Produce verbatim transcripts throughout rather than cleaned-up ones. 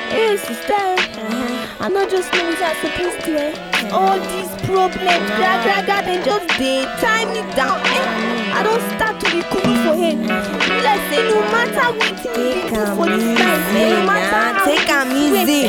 Hey sister, uh-huh. I not just know that supposed to eh? uh-huh. All these problems, gra gra gra, they just they time me down. Eh? I don't start to be cool for him. Let's say no matter what you do for this life, no matter how take am easy.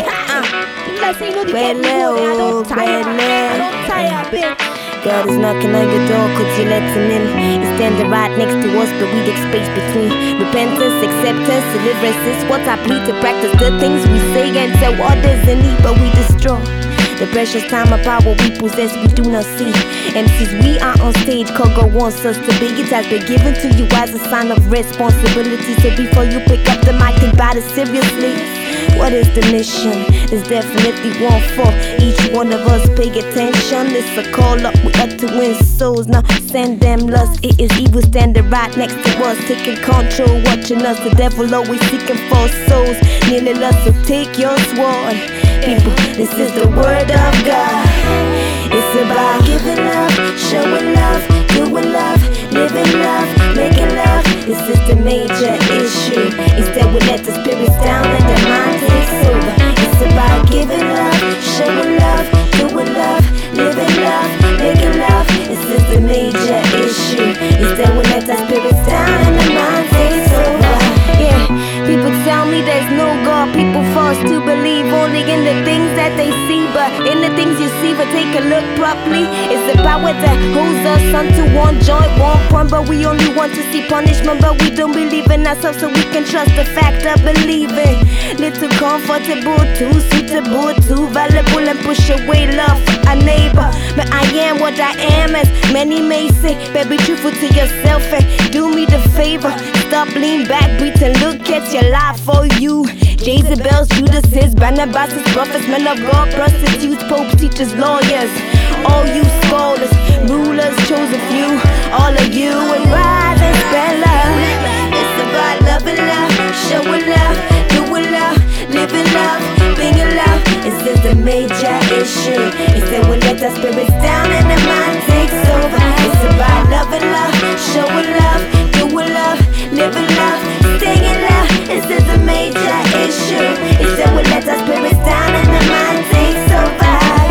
Let's say no the get me I don't tire, I don't tire, babe. God is knocking on your door, could you let him in? He's standing right next to us, but we take space between. Repentance, acceptance, deliverance is what I plead to practice the things we say and tell others in need, but we destroy. The precious time of power we possess, we do not see. M Cs, we are on stage, Kogo wants us to be. It has been given to you as a sign of responsibility. So before you pick up the mic, think about it seriously. What is the mission? There's definitely one for each one of us. Pay attention, it's a call up, we have to win souls. Now send them lust, it is evil standing right next to us, taking control, watching us. The devil always seeking for souls, nearly lost, so take your sword. People, this is the word of God. It's about giving love, showing love, doing love, living love, making love. This is the major issue. Instead we let the spirits down and the mind takes over. It's about giving love, showing love, doing love, living love, making love. This is the major issue. Instead we let the spirits down and the mind takes over. Yeah, people tell me there's no God. People force to believe only in the things that they see, but in the things you see, but take a look properly. It's the power that holds us unto one joint, one point. But we only want to see punishment, but we don't believe in ourselves, so we can trust the fact of believing. Little comfortable, too suitable, too valuable, and push away love for a neighbor. But I am what I am, as many may say. Baby, truthful to yourself and do me the favor. Stop, lean back, breathe and look at your life for you. Jezebels, Judases, Barnabas, prophets, men of God, prostitutes, popes, teachers, lawyers. All you scholars, rulers, chosen few. All of you and rise and spread love. It's about loving love, showing love, doing love, living love, being in love. This is the major issue. Instead we let our spirits down and the mind takes over. It's about loving love, showing love, doing love, living love, staying in love. This is the major issue. Instead we let our spirits down and the mind takes over.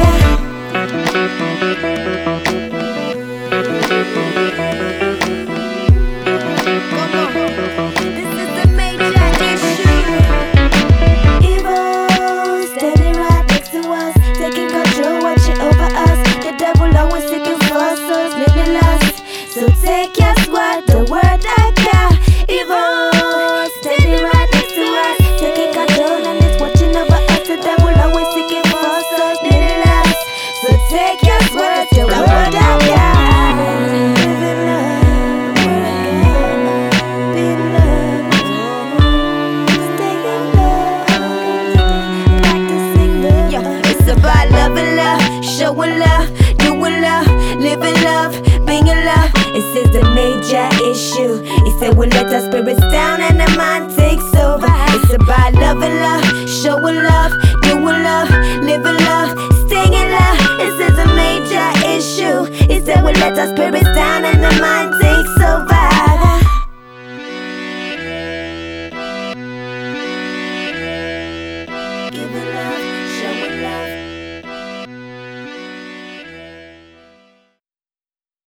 This is the major issue. Evil standing right next to us, taking control, watching over us. The devil always seeking for souls, living lust. So take your sword, the word I got. Evil standing right next to us, taking control and it's watching over us. The devil always seeking for souls, living lust. So take your sword, the word I got. Living love, being love, staying love, practicing love. Yeah, it's about loving love, showing love, doing love, living love, being in love. This is the major issue. It said we let our spirits down and the mind takes over. It's about loving love, showing love, doing love, living love, staying in love. This is a major issue. It said we let our spirits down and the mind